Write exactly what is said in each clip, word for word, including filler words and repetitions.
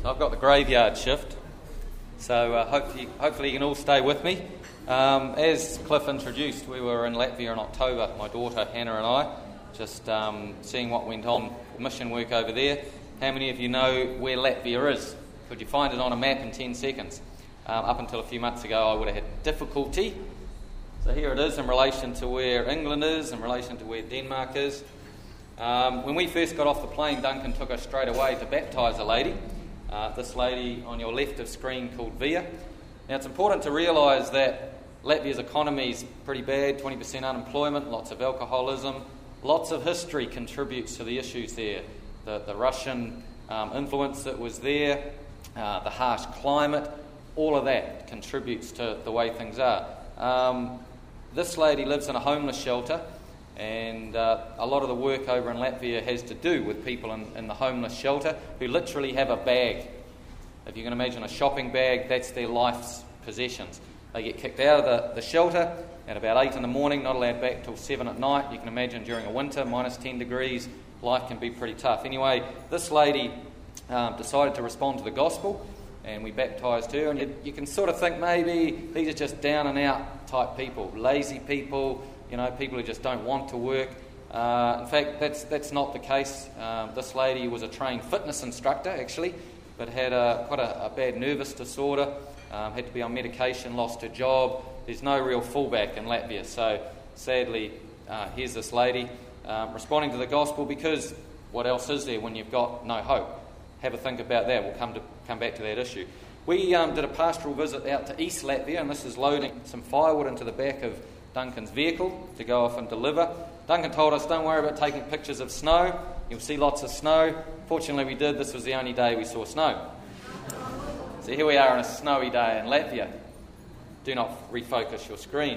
I've got the graveyard shift, so uh, hopefully, hopefully you can all stay with me. Um, as Cliff introduced, we were in Latvia in October, my daughter Hannah and I, just um, seeing what went on, mission work over there. How many of you know where Latvia is? Could you find it on a map in ten seconds? Um, up until a few months ago I would have had difficulty. So here it is in relation to where England is, in relation to where Denmark is. Um, when we first got off the plane, Duncan took us straight away to baptise a lady. Uh, this lady on your left of screen called Via. Now it's important to realise that Latvia's economy is pretty bad, twenty percent unemployment, lots of alcoholism, lots of history contributes to the issues there. The, the Russian um, influence that was there, uh, the harsh climate, all of that contributes to the way things are. Um, this lady lives in a homeless shelter, and uh, a lot of the work over in Latvia has to do with people in, in the homeless shelter who literally have a bag. If you can imagine a shopping bag, that's their life's possessions. They get kicked out of the, the shelter at about eight in the morning, not allowed back till seven at night. You can imagine during a winter, minus ten degrees, life can be pretty tough. Anyway, this lady um, decided to respond to the gospel, and we baptised her. And you, you can sort of think maybe these are just down and out type people, lazy people, you know, people who just don't want to work. Uh, in fact, that's that's not the case. Um, this lady was a trained fitness instructor, actually, but had a, quite a, a bad nervous disorder, um, had to be on medication, lost her job. There's no real fallback in Latvia. So sadly, uh, here's this lady um, responding to the gospel, because what else is there when you've got no hope? Have a think about that. We'll come to come back to that issue. We um, did a pastoral visit out to East Latvia, and this is loading some firewood into the back of Duncan's vehicle to go off and deliver. Duncan told us, don't worry about taking pictures of snow. You'll see lots of snow. Fortunately we did. This was the only day we saw snow. So here we are on a snowy day in Latvia. Do not refocus your screen.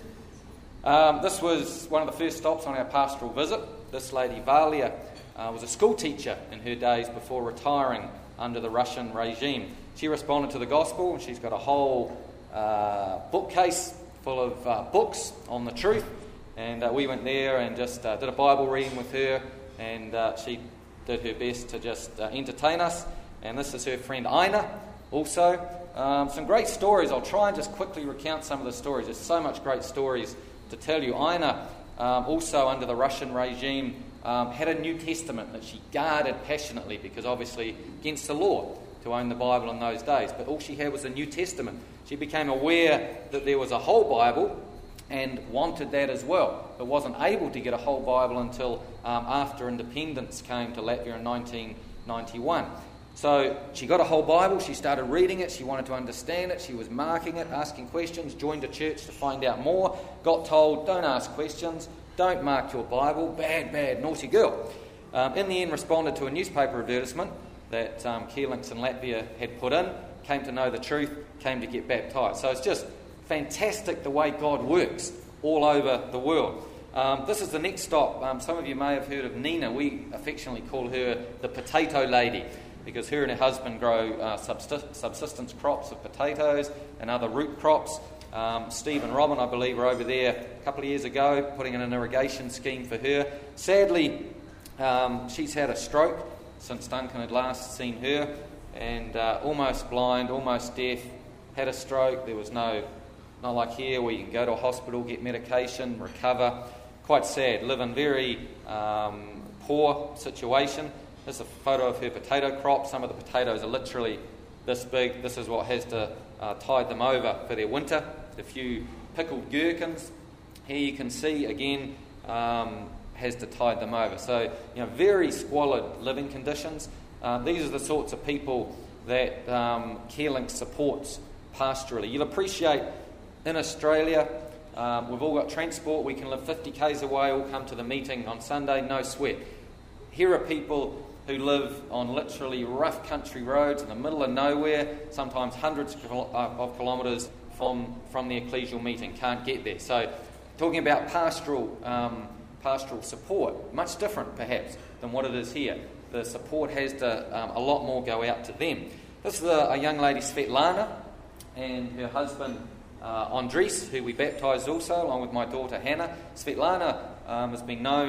Um, this was one of the first stops on our pastoral visit. This lady, Valia, uh, was a school teacher in her days before retiring under the Russian regime. She responded to the gospel, and she's got a whole uh, bookcase full of uh, books on the truth, and uh, we went there and just uh, did a Bible reading with her, and uh, she did her best to just uh, entertain us. And this is her friend Aina also. Um, some great stories. I'll try and just quickly recount some of the stories. There's so much great stories to tell you. Aina, um, also under the Russian regime, um, had a New Testament that she guarded passionately, because obviously against the law to own the Bible in those days, but all she had was a New Testament. She became aware that there was a whole Bible and wanted that as well, but wasn't able to get a whole Bible until um, after independence came to Latvia in nineteen ninety-one. So she got a whole Bible, she started reading it, she wanted to understand it, she was marking it, asking questions, joined a church to find out more, got told, don't ask questions, don't mark your Bible, bad, bad, naughty girl. Um, in the end, responded to a newspaper advertisement that um, Carelinks in Latvia had put in, came to know the truth, came to get baptised. So it's just fantastic the way God works all over the world. Um, this is the next stop. Um, some of you may have heard of Nina. We affectionately call her the potato lady, because her and her husband grow uh, subsist- subsistence crops of potatoes and other root crops. Um, Steve and Robin, I believe, were over there a couple of years ago putting in an irrigation scheme for her. Sadly, um, she's had a stroke since Duncan had last seen her, and uh, almost blind, almost deaf, had a stroke. There was no, not like here where you can go to a hospital, get medication, recover. Quite sad. Live in very um, poor situation. This is a photo of her potato crop. Some of the potatoes are literally this big. This is what has to uh, tide them over for their winter. A few pickled gherkins. Here you can see again um, has to tide them over. So, you know, very squalid living conditions. Uh, these are the sorts of people that um, Carelinks supports pastorally. You'll appreciate in Australia, um, we've all got transport. We can live fifty kays away, all come to the meeting on Sunday, no sweat. Here are people who live on literally rough country roads in the middle of nowhere, sometimes hundreds of kilometres from, from the ecclesial meeting, can't get there. So talking about pastoral um, pastoral support, much different perhaps than what it is here. The support has to um, a lot more go out to them. This is a, a young lady, Svetlana, and her husband uh, Andres, who we baptised also, along with my daughter Hannah. Svetlana um, has been known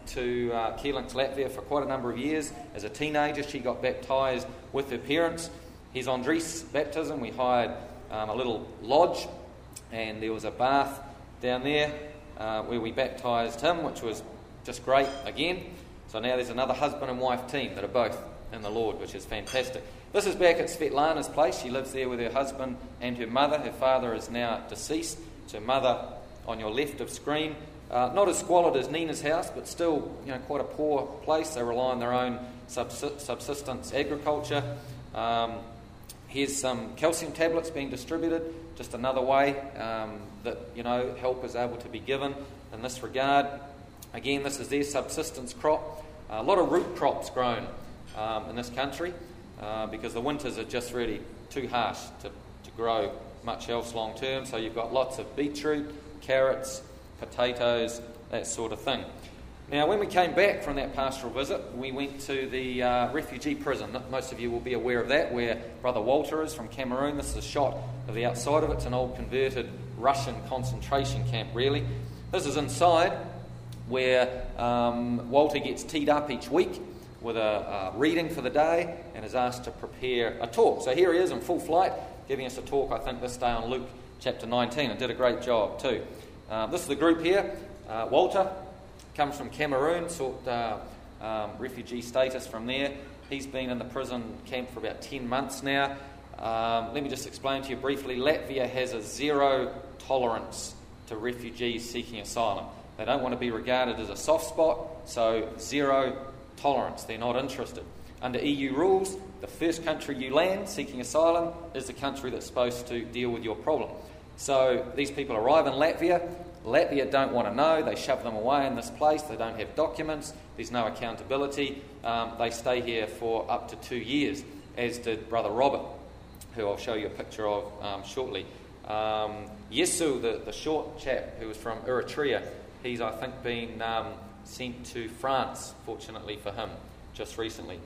to uh, Keelinks, Latvia for quite a number of years. As a teenager, she got baptised with her parents. His Andres baptism, we hired um, a little lodge, and there was a bath down there uh, where we baptised him, which was just great again. So now there's another husband and wife team that are both in the Lord, which is fantastic. This is back at Svetlana's place. She lives there with her husband and her mother. Her father is now deceased. It's her mother on your left of screen. Uh, not as squalid as Nina's house, but still, you know, quite a poor place. They rely on their own subs- subsistence agriculture. Um, here's some calcium tablets being distributed. Just another way um, that, you know, help is able to be given in this regard. Again, this is their subsistence crop. Uh, a lot of root crops grown um, in this country uh, because the winters are just really too harsh to, to grow much else long term. So you've got lots of beetroot, carrots, potatoes, that sort of thing. Now, when we came back from that pastoral visit, we went to the uh, refugee prison. Most of you will be aware of that, where Brother Walter is from Cameroon. This is a shot of the outside of it. It's an old converted Russian concentration camp, really. This is inside, where um, Walter gets teed up each week with a, a reading for the day and is asked to prepare a talk. So here he is in full flight, giving us a talk, I think, this day on Luke chapter nineteen, and did a great job too. Um, this is the group here. Uh, Walter comes from Cameroon, sought uh, um, refugee status from there. He's been in the prison camp for about ten months now. Um, let me just explain to you briefly. Latvia has a zero tolerance to refugees seeking asylum. They don't want to be regarded as a soft spot, so zero tolerance. They're not interested. Under E U rules, the first country you land seeking asylum is the country that's supposed to deal with your problem. So these people arrive in Latvia. Latvia don't want to know. They shove them away in this place. They don't have documents. There's no accountability. Um, they stay here for up to two years, as did Brother Robert, who I'll show you a picture of um, shortly. Um, Yesu, the, the short chap who was from Eritrea, he's, I think, been um, sent to France, fortunately for him, just recently.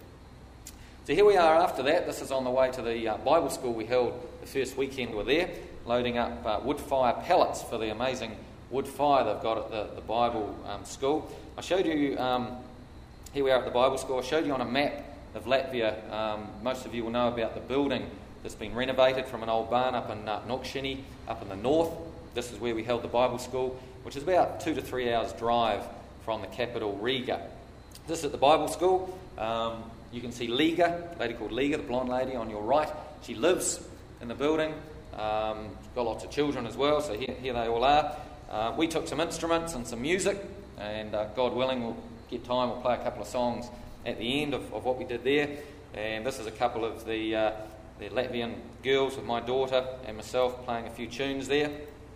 So here we are after that. This is on the way to the uh, Bible school we held the first weekend we were there, loading up uh, wood fire pellets for the amazing wood fire they've got at the, the Bible um, school. I showed you, um, here we are at the Bible school, I showed you on a map of Latvia. Um, most of you will know about the building that's been renovated from an old barn up in uh, Nokshini, up in the north. This is where we held the Bible school, which is about two to three hours drive from the capital, Riga. This is at the Bible school. Um, you can see Liga, a lady called Liga, the blonde lady on your right. She lives in the building. Um, she's got lots of children as well, so here, here they all are. Uh, we took some instruments and some music, and uh, God willing, we'll get time, we'll play a couple of songs at the end of, of what we did there. And this is a couple of the, uh, the Latvian girls with my daughter and myself playing a few tunes there.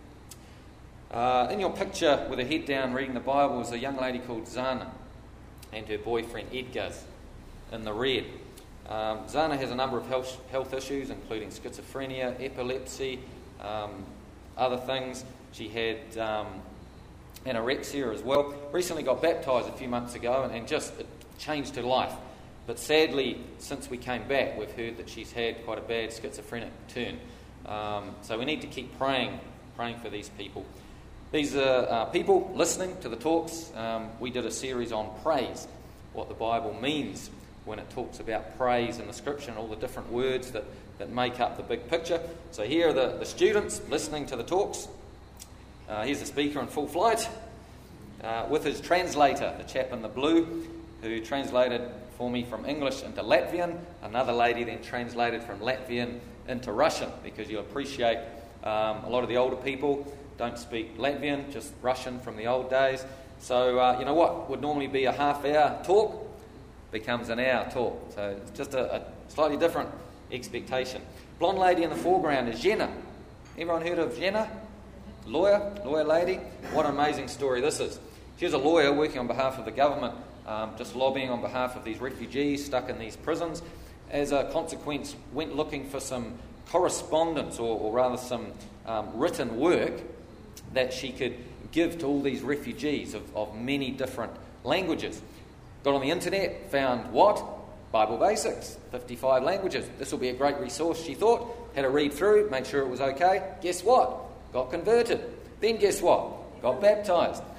Uh, in your picture with her head down reading the Bible is a young lady called Zana and her boyfriend Edgar's in the red. Um, Zana has a number of health, health issues, including schizophrenia, epilepsy, um, other things. She had um, anorexia as well. Recently got baptised a few months ago, and, and just it changed her life. But sadly, since we came back, we've heard that she's had quite a bad schizophrenic turn. Um, so we need to keep praying, praying for these people. These are uh, people listening to the talks. Um, we did a series on praise, what the Bible means when it talks about praise in the Scripture and all the different words that, that make up the big picture. So here are the, the students listening to the talks. Uh, here's the speaker in full flight uh, with his translator, the chap in the blue, who translated for me from English into Latvian. Another lady then translated from Latvian into Russian, because you appreciate um, a lot of the older people don't speak Latvian, just Russian from the old days. So, uh, you know what would normally be a half-hour talk becomes an hour talk. So it's just a, a slightly different expectation. Blonde lady in the foreground is Jenna. Everyone heard of Jenna? Lawyer, lawyer lady. What an amazing story this is. She was a lawyer working on behalf of the government, um, just lobbying on behalf of these refugees stuck in these prisons. As a consequence, went looking for some correspondence, or, or rather some um, written work that she could give to all these refugees of, of many different languages. Got on the internet, found what? Bible Basics, fifty-five languages. This will be a great resource, she thought. Had a read through, made sure it was okay. Guess what? Got converted. Then guess what? Got baptised.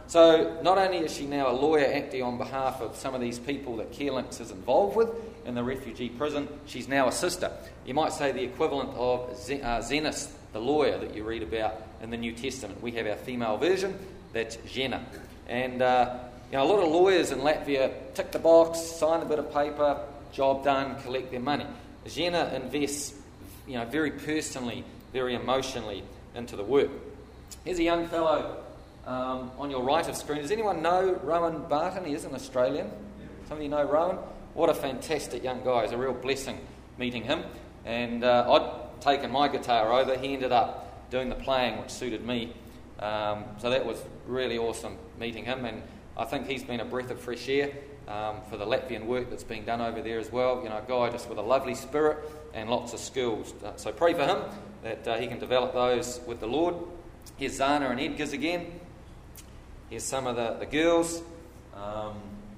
So not only is she now a lawyer acting on behalf of some of these people that CareLinks is involved with in the refugee prison, she's now a sister. You might say the equivalent of Zen- uh, Zenos, the lawyer that you read about in the New Testament. We have our female version, that's Zena. And uh, you know, a lot of lawyers in Latvia tick the box, sign a bit of paper, job done, collect their money. Zena invests, you know, very personally, very emotionally into the work. Here's a young fellow um, on your right of screen. Does anyone know Rowan Barton? He is an Australian. Some of you know Rowan? What a fantastic young guy. It's a real blessing meeting him. And uh, I'd taken my guitar over. He ended up doing the playing, which suited me. Um, so that was really awesome meeting him. And I think he's been a breath of fresh air um, for the Latvian work that's being done over there as well. You know, a guy just with a lovely spirit and lots of skills. Uh, so pray for him that uh, he can develop those with the Lord. Here's Zana and Edgar's again. Here's some of the, the girls. Um,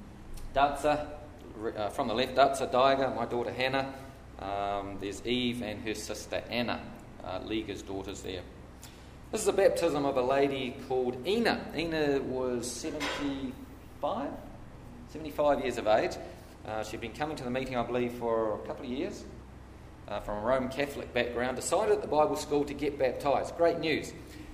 Datsa, uh, from the left, Datsa Daiga, my daughter Hannah. Um, there's Eve and her sister Anna, uh, Liga's daughters there. This is a baptism of a lady called Ina. Ina was seventy-five, seventy-five years of age. Uh, she'd been coming to the meeting, I believe, for a couple of years. Uh, from a Roman Catholic background, decided at the Bible school to get baptised. Great news.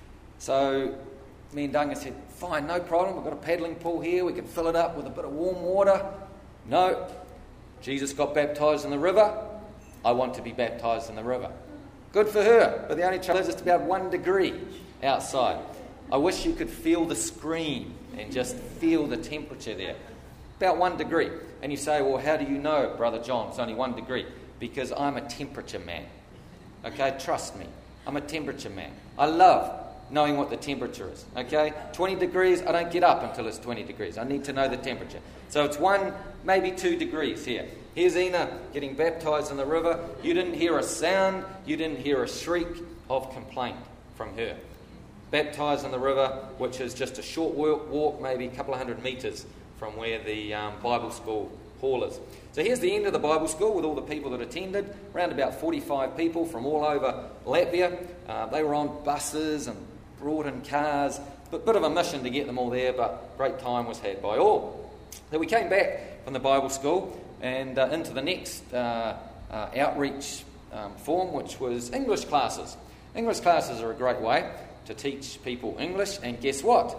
So me and Duncan said, fine, no problem, we've got a paddling pool here, we can fill it up with a bit of warm water. No, Jesus got baptised in the river, I want to be baptised in the river. Good for her, but the only trouble is it's about one degree outside. I wish you could feel the screen and just feel the temperature there. About one degree. And you say, well, how do you know, Brother John, it's only one degree? Because I'm a temperature man. Okay, trust me, I'm a temperature man. I love knowing what the temperature is. Okay, twenty degrees, I don't get up until it's twenty degrees. I need to know the temperature. So it's one, maybe two degrees here. Here's Ina getting baptised in the river. You didn't hear a sound, you didn't hear a shriek of complaint from her. Baptised in the river, which is just a short walk, maybe a couple of hundred metres from where the um, Bible school hall is. So here's the end of the Bible school with all the people that attended, around about forty-five people from all over Latvia. Uh, they were on buses and brought in cars, but bit of a mission to get them all there, but great time was had by all. So we came back from the Bible school and uh, into the next uh, uh, outreach um, form, which was English classes. English classes are a great way to teach people English, and guess what?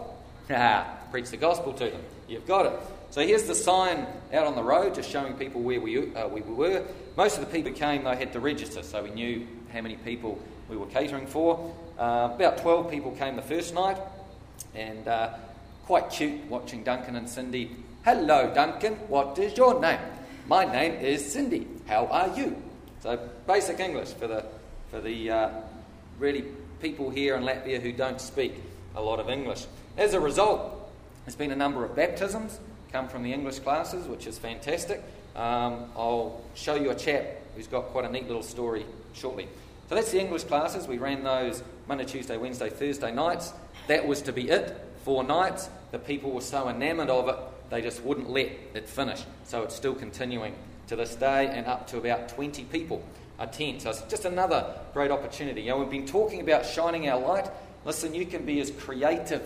Preach the gospel to them. You've got it. So here's the sign out on the road, just showing people where we, uh, we were. Most of the people who came, they had to register, so we knew how many people we were catering for. Uh, about twelve people came the first night, and uh, quite cute watching Duncan and Cindy. Hello, Duncan. What is your name? My name is Cindy. How are you? So basic English for the for the uh, really people here in Latvia who don't speak a lot of English. As a result, there's been a number of baptisms come from the English classes, which is fantastic. Um, I'll show you a chap who's got quite a neat little story shortly. So that's the English classes. We ran those Monday, Tuesday, Wednesday, Thursday nights. That was to be it. Four nights. The people were so enamoured of it, they just wouldn't let it finish. So it's still continuing to this day, and up to about twenty people attend. So it's just another great opportunity. You know, we've been talking about shining our light. Listen, you can be as creative,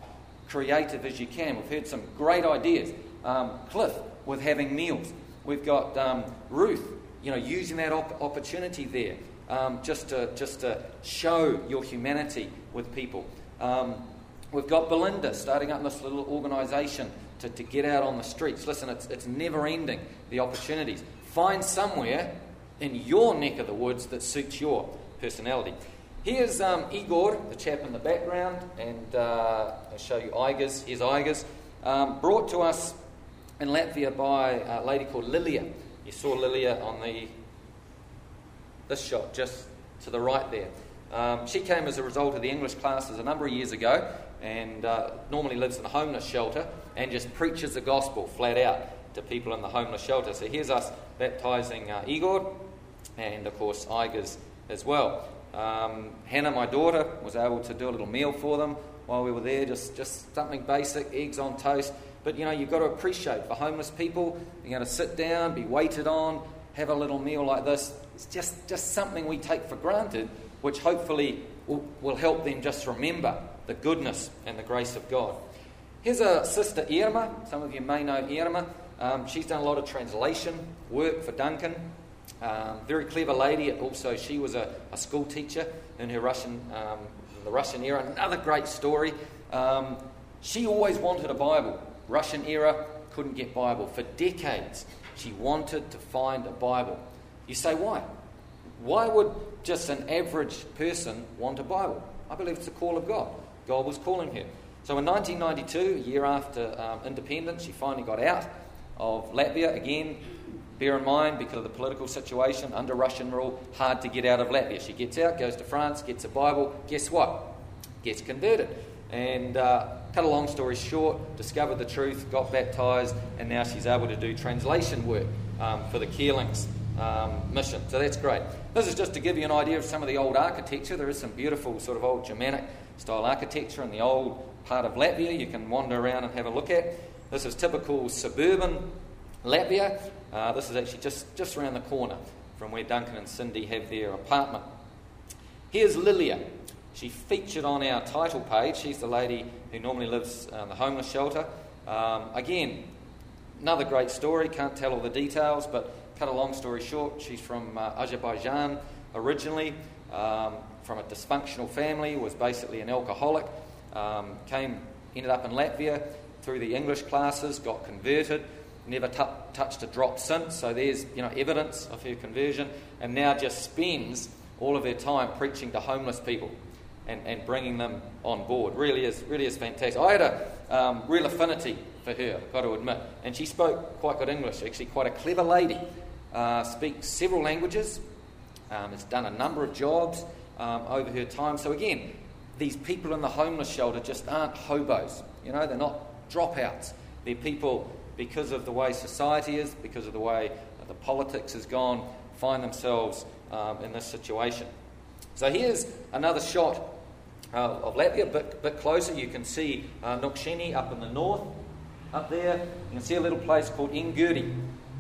creative as you can. We've heard some great ideas. Um, Cliff with having meals. We've got um, Ruth, you know, using that op- opportunity there. Um, just to just to show your humanity with people. Um, we've got Belinda starting up this little organisation to, to get out on the streets. Listen, it's it's never ending, the opportunities. Find somewhere in your neck of the woods that suits your personality. Here's um, Igor, the chap in the background, and uh, I'll show you Igors. Here's Igors, um, brought to us in Latvia by a lady called Lilia. You saw Lilia on the this shot just to the right there. Um, she came as a result of the English classes a number of years ago, and uh, normally lives in a homeless shelter and just preaches the gospel flat out to people in the homeless shelter. So here's us baptising uh, Igor, and of course Igors as well. Um, Hannah, my daughter, was able to do a little meal for them while we were there, just, just something basic, eggs on toast. But you know, you've got to appreciate for homeless people, you're going to sit down, be waited on, have a little meal like this. It's just, just something we take for granted, which hopefully will, will help them just remember the goodness and the grace of God. Here's a sister, Irma. Some of you may know Irma. Um, she's done a lot of translation work for Duncan. Um, very clever lady. Also, she was a, a school teacher in her Russian, um, the Russian era. Another great story. Um, she always wanted a Bible. Russian era, couldn't get Bible. For decades, she wanted to find a Bible. You say, why? Why would just an average person want a Bible? I believe it's the call of God. God was calling her. So in nineteen ninety-two, a year after um, independence, she finally got out of Latvia. Again, bear in mind, because of the political situation, under Russian rule, hard to get out of Latvia. She gets out, goes to France, gets a Bible. Guess what? Gets converted. And uh, cut a long story short, discovered the truth, got baptised, and now she's able to do translation work um, for the Keelings um, mission. So that's great. This is just to give you an idea of some of the old architecture. There is some beautiful sort of old Germanic style architecture in the old part of Latvia you can wander around and have a look at. This is typical suburban Latvia. Uh, this is actually just, just around the corner from where Duncan and Cindy have their apartment. Here's Lilia. She featured on our title page. She's the lady who normally lives in the homeless shelter. Um, again, another great story. Can't tell all the details, but cut a long story short, she's from uh, Azerbaijan originally, um, from a dysfunctional family, was basically an alcoholic. Um, came, ended up in Latvia through the English classes, got converted, never t- touched a drop since. So there's, you know, evidence of her conversion, and now just spends all of her time preaching to homeless people and, and bringing them on board. Really is, really is fantastic. I had a um, real affinity for her, I've got to admit, and she spoke quite good English. Actually, quite a clever lady. Uh, speaks several languages. Um, has done a number of jobs um, over her time. So again, these people in the homeless shelter just aren't hobos. You know, they're not dropouts. They're people, because of the way society is, because of the way the politics has gone, find themselves um, in this situation. So here's another shot uh, of Latvia, a bit, bit closer. You can see uh, Nukshini up in the north, up there. You can see a little place called Ingurdi,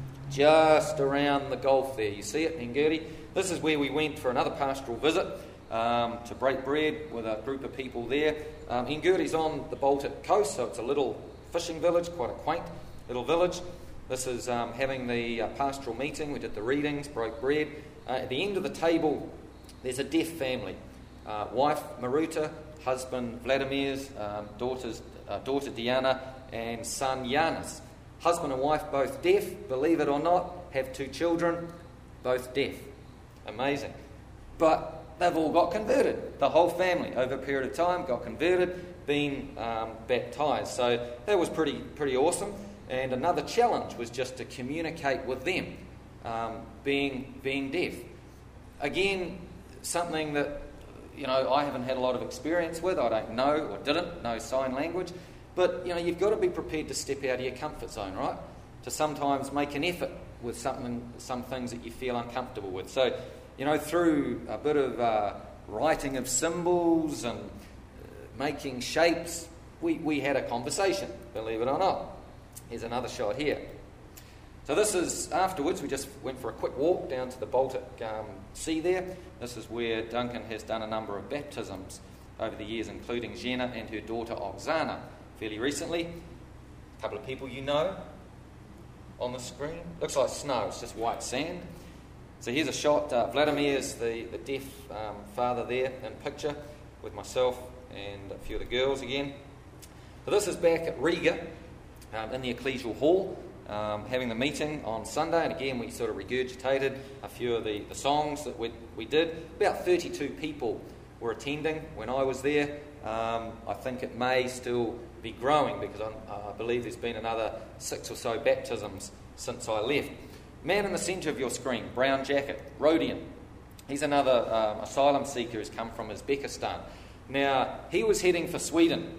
just around the Gulf there. You see it, Ingurdi? This is where we went for another pastoral visit. Um, to break bread with a group of people there. Um, Ingurdi's on the Baltic coast, so it's a little fishing village, quite a quaint little village. This is um, having the uh, pastoral meeting. We did the readings, broke bread. Uh, at the end of the table, there's a deaf family. Uh, wife Maruta, husband Vladimir's, um, daughters, uh, daughter Diana, and son Yanis. Husband and wife both deaf, believe it or not, have two children, both deaf. Amazing. But they've all got converted. The whole family, over a period of time, got converted, been um, baptised. So that was pretty pretty awesome. And another challenge was just to communicate with them, um, being being deaf. Again, something that, you know, I haven't had a lot of experience with. I don't know or didn't know sign language. But, you know, you've got to be prepared to step out of your comfort zone, right? To sometimes make an effort with something, some things that you feel uncomfortable with. So, you know, through a bit of uh, writing of symbols and uh, making shapes, we, we had a conversation, believe it or not. Here's another shot here. So this is, afterwards, we just went for a quick walk down to the Baltic um, Sea there. This is where Duncan has done a number of baptisms over the years, including Jenna and her daughter Oksana fairly recently. A couple of people you know on the screen. Looks like snow, it's just white sand. So here's a shot. Uh, Vladimir's the, the deaf um, father there in picture with myself and a few of the girls again. So this is back at Riga um, in the ecclesial hall, um, having the meeting on Sunday. And again, we sort of regurgitated a few of the, the songs that we, we did. About thirty-two people were attending when I was there. Um, I think it may still be growing because I'm, uh, I believe there's been another six or so baptisms since I left. Man in the centre of your screen, brown jacket, Rodion. He's another um, asylum seeker who's come from Uzbekistan. Now, he was heading for Sweden.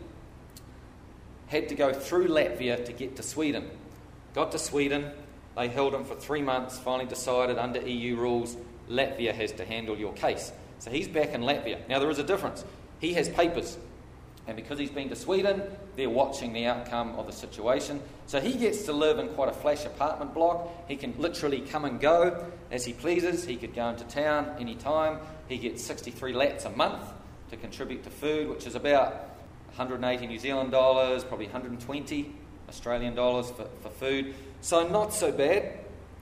Had to go through Latvia to get to Sweden. Got to Sweden, they held him for three months, finally decided under E U rules, Latvia has to handle your case. So he's back in Latvia. Now, there is a difference. He has papers. And because he's been to Sweden, they're watching the outcome of the situation. So he gets to live in quite a flash apartment block. He can literally come and go as he pleases. He could go into town any time. He gets sixty-three lats a month to contribute to food, which is about one hundred eighty New Zealand dollars, probably one hundred twenty Australian dollars for, for food. So not so bad,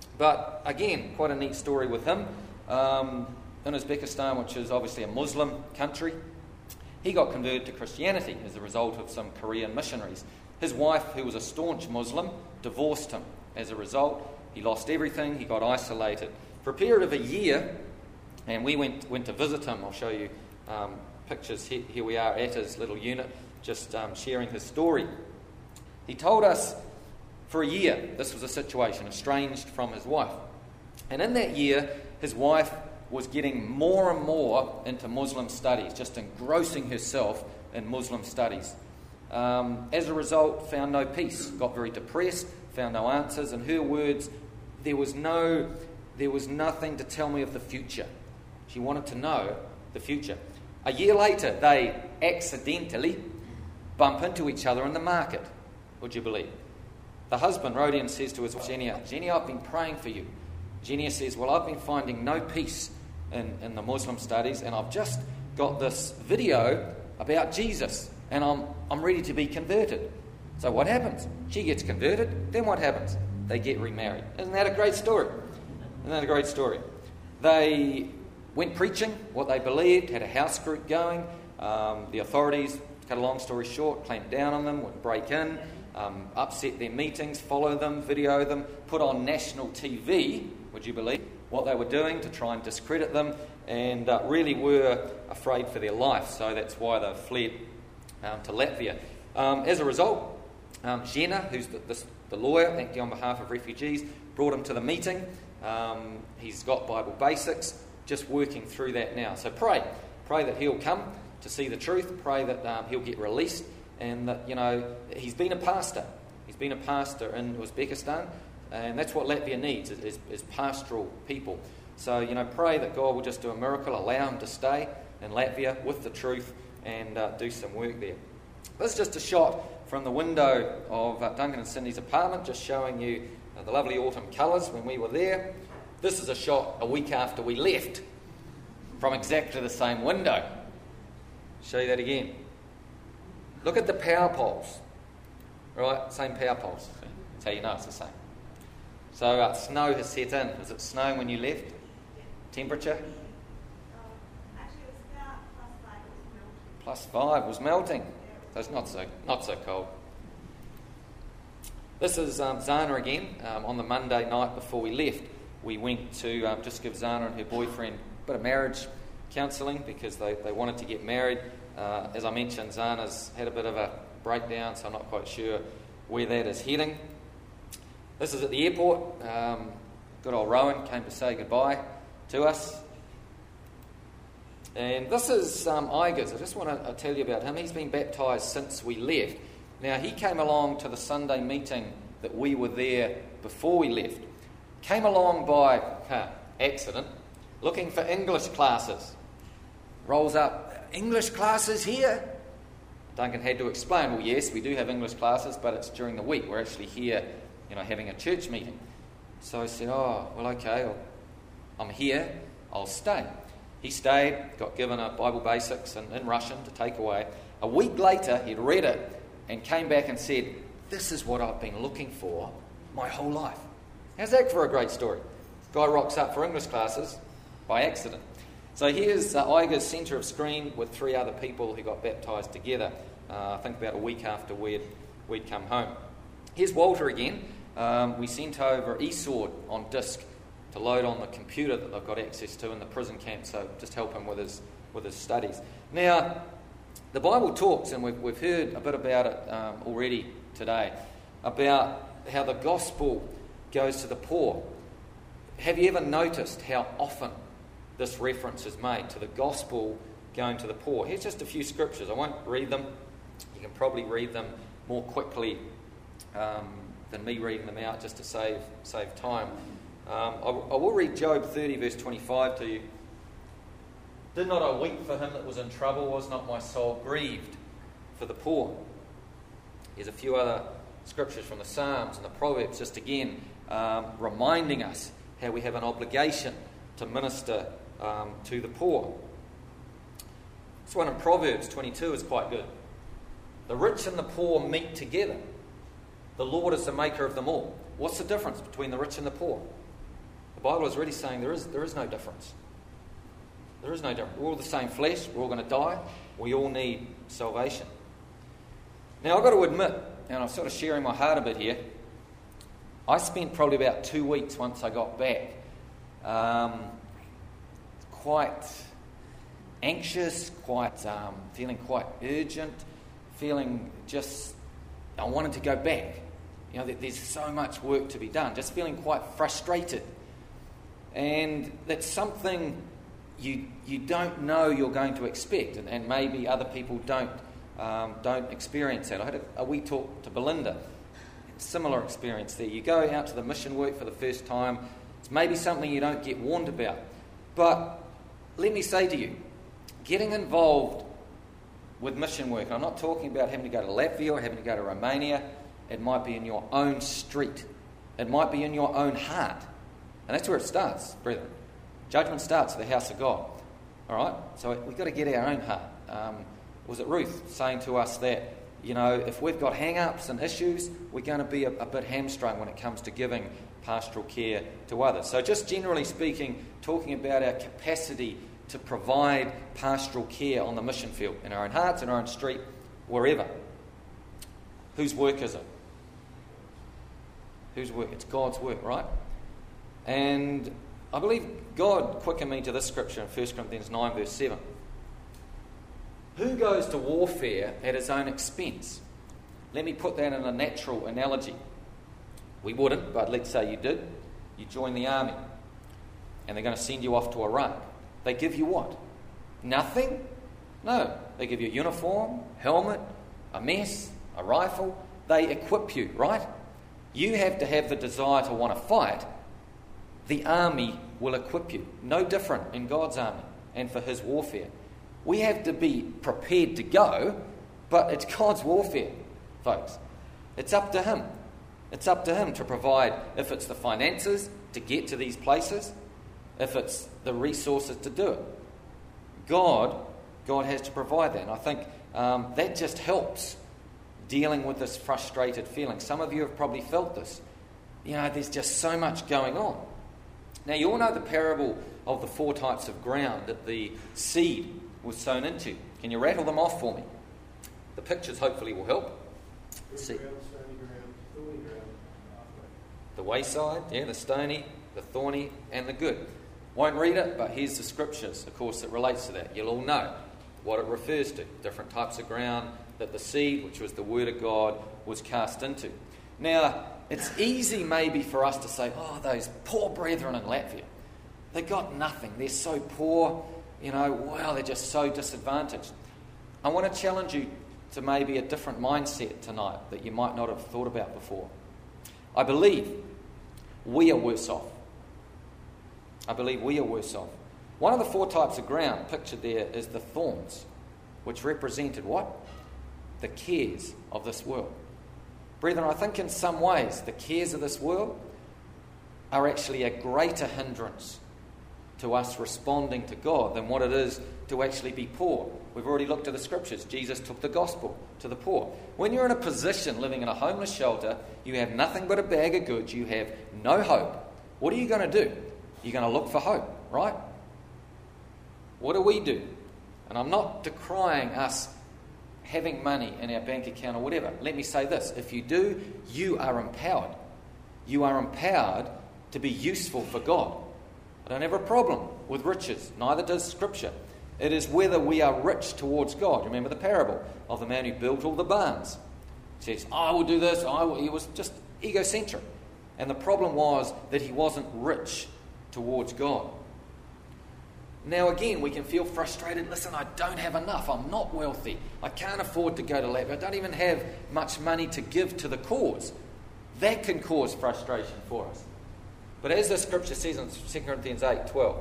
but again, quite a neat story with him. Um, in Uzbekistan, which is obviously a Muslim country, he got converted to Christianity as a result of some Korean missionaries. His wife, who was a staunch Muslim, divorced him. As a result, he lost everything, he got isolated. For a period of a year, and we went went to visit him. I'll show you um, pictures. Here, here we are at his little unit, just um, sharing his story. He told us for a year this was a situation, estranged from his wife. And in that year, his wife was getting more and more into Muslim studies, just engrossing herself in Muslim studies. Um, as a result, found no peace, got very depressed, found no answers. In her words, there was no, there was nothing to tell me of the future. She wanted to know the future. A year later, they accidentally bump into each other in the market. Would you believe? The husband wrote in and says to his wife, Genia, Genia, I've been praying for you. Genia says, well, I've been finding no peace in, in the Muslim studies, and I've just got this video about Jesus, and I'm I'm ready to be converted. So what happens? She gets converted, then what happens? They get remarried. Isn't that a great story? Isn't that a great story? They went preaching what they believed, had a house group going. Um, the authorities, to cut a long story short, clamped down on them, would break in, um, upset their meetings, follow them, video them, put on national T V, would you believe, what they were doing to try and discredit them, and uh, really were afraid for their life. So that's why they fled um, to Latvia. Um, as a result, um, Zhena, who's the, the, the lawyer, acting on behalf of refugees, brought him to the meeting. Um, he's got Bible basics, just working through that now. So pray. Pray that he'll come to see the truth. Pray that um, he'll get released, and that, you know, he's been a pastor. He's been a pastor in Uzbekistan, and that's what Latvia needs, is, is, is pastoral people. So, you know, pray that God will just do a miracle, allow him to stay in Latvia with the truth and uh, do some work there. This is just a shot from the window of uh, Duncan and Cindy's apartment, just showing you uh, the lovely autumn colours when we were there. This is a shot a week after we left from exactly the same window. Show you that again. Look at the power poles. Right, same power poles. That's how you know it's the same. So uh, snow has set in. Was it snowing when you left? Temperature? Actually, it was about plus five. It was melting. Plus five was melting. So it's not so not so cold. This is um, Zana again. Um, on the Monday night before we left, we went to um, just give Zana and her boyfriend a bit of marriage counselling because they, they wanted to get married. Uh, as I mentioned, Zana's had a bit of a breakdown, so I'm not quite sure where that is heading. This is at the airport. Um, good old Rowan came to say goodbye to us. And this is um, Igers. I just want to uh, tell you about him. He's been baptised since we left. Now, he came along to the Sunday meeting that we were there before we left. Came along by huh, accident, looking for English classes. Rolls up, English classes here? Duncan had to explain, well, yes, we do have English classes, but it's during the week. We're actually here, you know, having a church meeting. So I said, oh, well, okay, I'll, I'm here, I'll stay. He stayed, got given a Bible Basics in, in Russian to take away. A week later, he'd read it and came back and said, this is what I've been looking for my whole life. How's that for a great story? Guy rocks up for English classes by accident. So here's uh, Igor's centre of screen with three other people who got baptised together, uh, I think about a week after we'd, we'd come home. Here's Walter again. Um, we sent over eSword on disc to load on the computer that they've got access to in the prison camp, so just help him with his with his studies. Now, the Bible talks, and we've, we've heard a bit about it um, already today, about how the gospel goes to the poor. Have you ever noticed how often this reference is made to the gospel going to the poor? Here's just a few scriptures. I won't read them. You can probably read them more quickly um, than me reading them out, just to save save time. Um, I, I will read Job thirty, verse twenty-five to you. Did not I weep for him that was in trouble? Was not my soul grieved for the poor? There's a few other scriptures from the Psalms and the Proverbs, just again um, reminding us how we have an obligation to minister um, to the poor. This one in Proverbs twenty-two is quite good. The rich and the poor meet together. The Lord is the maker of them all. What's the difference between the rich and the poor? The Bible is really saying there is, there is no difference. There is no difference. We're all the same flesh. We're all going to die. We all need salvation. Now, I've got to admit, and I'm sort of sharing my heart a bit here, I spent probably about two weeks once I got back um, quite anxious, quite um, feeling quite urgent, feeling just, I wanted to go back. You know, there's so much work to be done, just feeling quite frustrated. And that's something you you don't know you're going to expect, and, and maybe other people don't um, don't experience that. I had a, a wee talk to Belinda, similar experience there. You go out to the mission work for the first time, it's maybe something you don't get warned about. But let me say to you, getting involved with mission work, and I'm not talking about having to go to Latvia or having to go to Romania, it might be in your own street. It might be in your own heart. And that's where it starts, brethren. Judgment starts at the house of God. All right? So we've got to get our own heart. Um, was it Ruth saying to us that, you know, if we've got hang-ups and issues, we're going to be a, a bit hamstrung when it comes to giving pastoral care to others. So just generally speaking, talking about our capacity to provide pastoral care on the mission field, in our own hearts, in our own street, wherever. Whose work is it? Whose work? It's God's work, right? And I believe God quickened me to this scripture in First Corinthians nine, verse seven. Who goes to warfare at his own expense? Let me put that in a natural analogy. We wouldn't, but let's say you did. You join the army, and they're going to send you off to Iraq. They give you what? Nothing? No. They give you a uniform, helmet, a mess, a rifle. They equip you, right? You have to have the desire to want to fight. The army will equip you. No different in God's army and for his warfare. We have to be prepared to go, but it's God's warfare, folks. It's up to him. It's up to him to provide, if it's the finances to get to these places, if it's the resources to do it. God, God has to provide that. And I think um, that just helps dealing with this frustrated feeling. Some of you have probably felt this. You know, there's just so much going on. Now, you all know the parable of the four types of ground that the seed was sown into. Can you rattle them off for me? The pictures hopefully will help. See. The wayside, yeah, the stony, the thorny, and the good. Won't read it, but here's the scriptures, of course, that relates to that. You'll all know what it refers to. Different types of ground that the seed, which was the word of God, was cast into. Now, it's easy maybe for us to say, oh, those poor brethren in Latvia, they got nothing. They're so poor, you know, wow, they're just so disadvantaged. I want to challenge you to maybe a different mindset tonight that you might not have thought about before. I believe we are worse off. I believe we are worse off. One of the four types of ground pictured there is the thorns, which represented what? The cares of this world. Brethren, I think in some ways the cares of this world are actually a greater hindrance to us responding to God than what it is to actually be poor. We've already looked at the scriptures. Jesus took the gospel to the poor. When you're in a position living in a homeless shelter, you have nothing but a bag of goods, you have no hope. What are you going to do? You're going to look for hope, right? What do we do? And I'm not decrying us having money in our bank account or whatever. Let me say this. If you do, you are empowered. You are empowered to be useful for God. I don't have a problem with riches. Neither does Scripture. It is whether we are rich towards God. Remember the parable of the man who built all the barns. He says, I will do this. I will. He was just egocentric. And the problem was that he wasn't rich towards God. Now again, we can feel frustrated. Listen, I don't have enough. I'm not wealthy. I can't afford to go to Latvia. I don't even have much money to give to the cause. That can cause frustration for us. But as the scripture says in Second Corinthians eight twelve,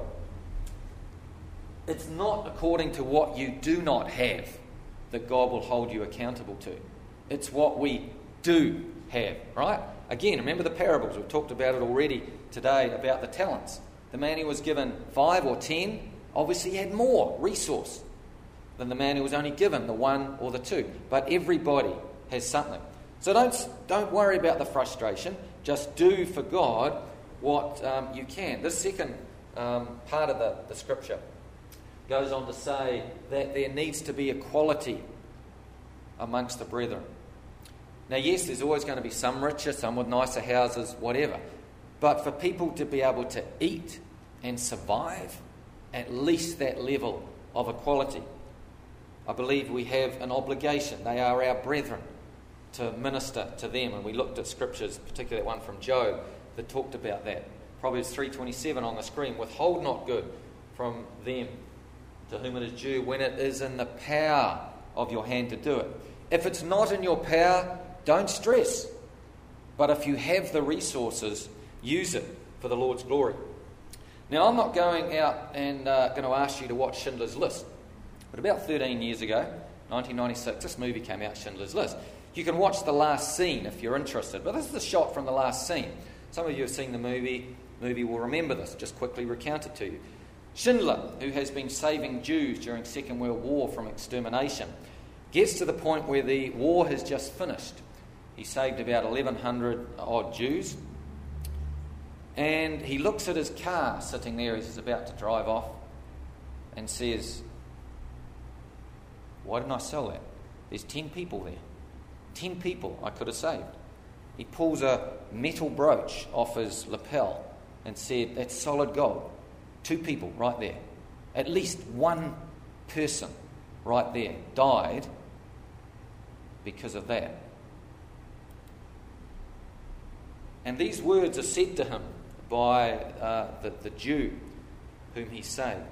it's not according to what you do not have that God will hold you accountable to. It's what we do have, right? Again, remember the parables. We've talked about it already today about the talents. The man who was given five or ten, obviously had more resource. than the man who was only given the one or the two. But everybody has something. So don't, don't worry about the frustration. Just do for God what um, you can. This second um, part of the, the scripture goes on to say that there needs to be equality amongst the brethren. Now, yes, there's always going to be some richer, some with nicer houses, whatever. But for people to be able to eat and survive, at least that level of equality, I believe we have an obligation. They are our brethren, to minister to them. And we looked at scriptures, particularly that one from Job, that talked about that. Proverbs three twenty-seven on the screen. Withhold not good from them to whom it is due when it is in the power of your hand to do it. If it's not in your power, don't stress. But if you have the resources, use it for the Lord's glory. Now, I'm not going out and uh, going to ask you to watch Schindler's List. But about thirteen years ago, nineteen ninety-six, this movie came out, Schindler's List. You can watch the last scene if you're interested. But this is the shot from the last scene. Some of you have seen the movie. movie will remember this. Just quickly recount it to you. Schindler, who has been saving Jews during Second World War from extermination, gets to the point where the war has just finished. He saved about eleven hundred odd Jews. And he looks at his car sitting there as he's about to drive off and says, why didn't I sell that? There's ten people there. Ten people I could have saved. He pulls a metal brooch off his lapel and said, that's solid gold. Two people right there. At least one person right there died because of that. And these words are said to him by uh, the, the Jew whom he saved.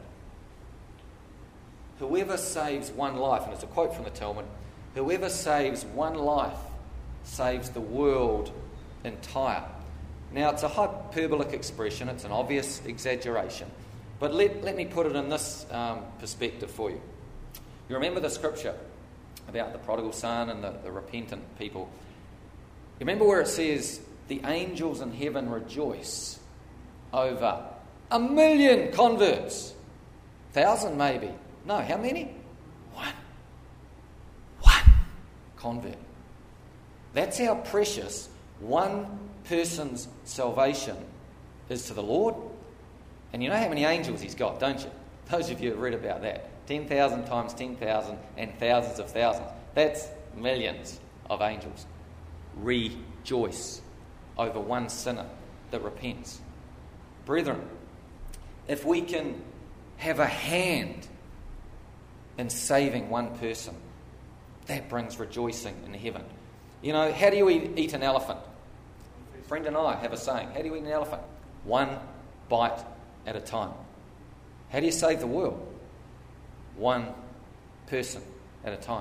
Whoever saves one life, and it's a quote from the Talmud, whoever saves one life saves the world entire. Now, it's a hyperbolic expression, it's an obvious exaggeration, but let, let me put it in this um, perspective for you. You remember the scripture about the prodigal son and the, the repentant people. You remember where it says, the angels in heaven rejoice over a million converts. Thousand maybe. No, how many? One. One convert. That's how precious one person's salvation is to the Lord. And you know how many angels he's got, don't you? Those of you have read about that. ten thousand times ten thousand and thousands of thousands. That's millions of angels. Rejoice over one sinner that repents. Brethren, if we can have a hand in saving one person, that brings rejoicing in heaven. You know, how do you eat, eat an elephant? A friend and I have a saying. How do you eat an elephant? One bite at a time. How do you save the world? One person at a time.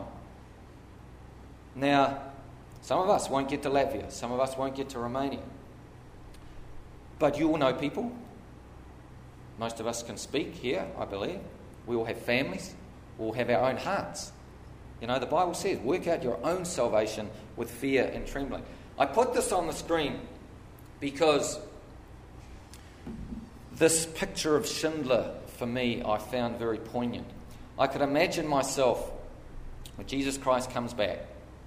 Now, some of us won't get to Latvia. Some of us won't get to Romania. But you all know people. Most of us can speak here, I believe. We all have families. We all have our own hearts. You know, the Bible says, work out your own salvation with fear and trembling. I put this on the screen because this picture of Schindler, for me, I found very poignant. I could imagine myself, when Jesus Christ comes back,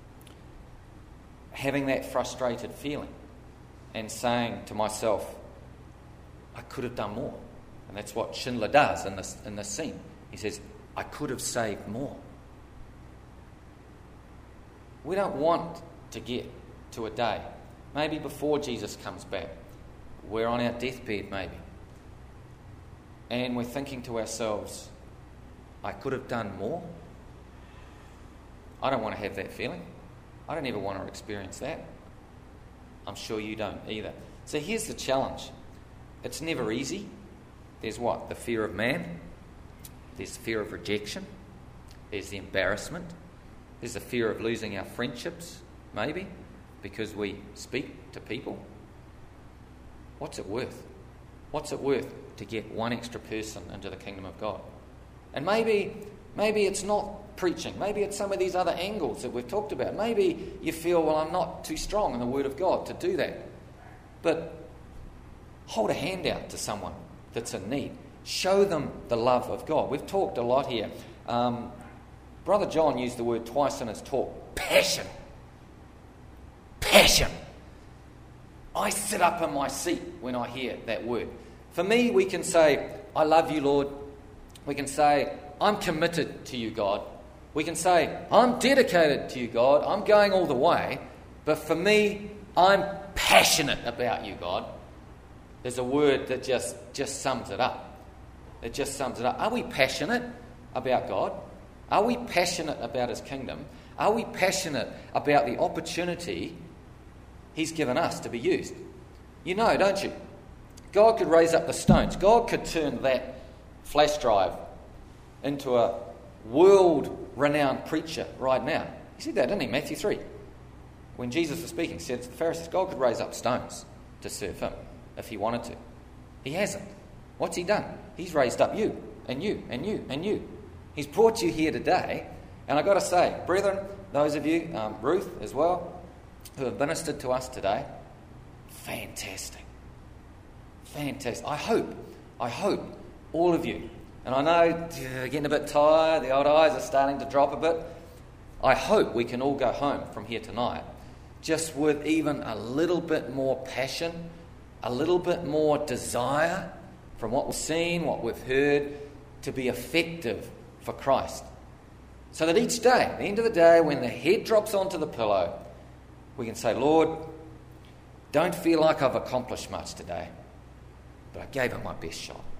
having that frustrated feeling and saying to myself, I could have done more. And that's what Schindler does in this, in this scene. He says, I could have saved more. We don't want to get to a day, maybe before Jesus comes back, we're on our deathbed maybe, and we're thinking to ourselves, I could have done more. I don't want to have that feeling. I don't ever want to experience that. I'm sure you don't either. So here's the challenge. It's never easy. There's what? The fear of man. There's the fear of rejection. There's the embarrassment. There's the fear of losing our friendships, maybe, because we speak to people. What's it worth? What's it worth to get one extra person into the kingdom of God? And maybe, maybe it's not preaching. Maybe it's some of these other angles that we've talked about. Maybe you feel, well, I'm not too strong in the Word of God to do that. But hold a hand out to someone that's in need. Show them the love of God. We've talked a lot here um, Brother John used the word twice in his talk. Passion. Passion. I sit up in my seat when I hear that word. For me, we can say, I love you, Lord. We can say, I'm committed to you, God. We can say, I'm dedicated to you, God. I'm going all the way. But for me, I'm passionate about you, God. There's a word that just, just sums it up. It just sums it up. Are we passionate about God? Are we passionate about his kingdom? Are we passionate about the opportunity he's given us to be used? You know, don't you? God could raise up the stones. God could turn that flash drive into a world-renowned preacher right now. He said that, didn't he? Matthew three. When Jesus was speaking, he said to the Pharisees, God could raise up stones to serve him if he wanted to. He hasn't. What's he done? He's raised up you, and you, and you, and you. He's brought you here today. And I've got to say, brethren, those of you, um, Ruth as well, who have ministered to us today, fantastic. Fantastic. I hope, I hope all of you, and I know you're getting a bit tired, the old eyes are starting to drop a bit. I hope we can all go home from here tonight just with even a little bit more passion, a little bit more desire from what we've seen, what we've heard, to be effective for Christ. So that each day, at the end of the day, when the head drops onto the pillow, we can say, Lord, don't feel like I've accomplished much today, but I gave it my best shot.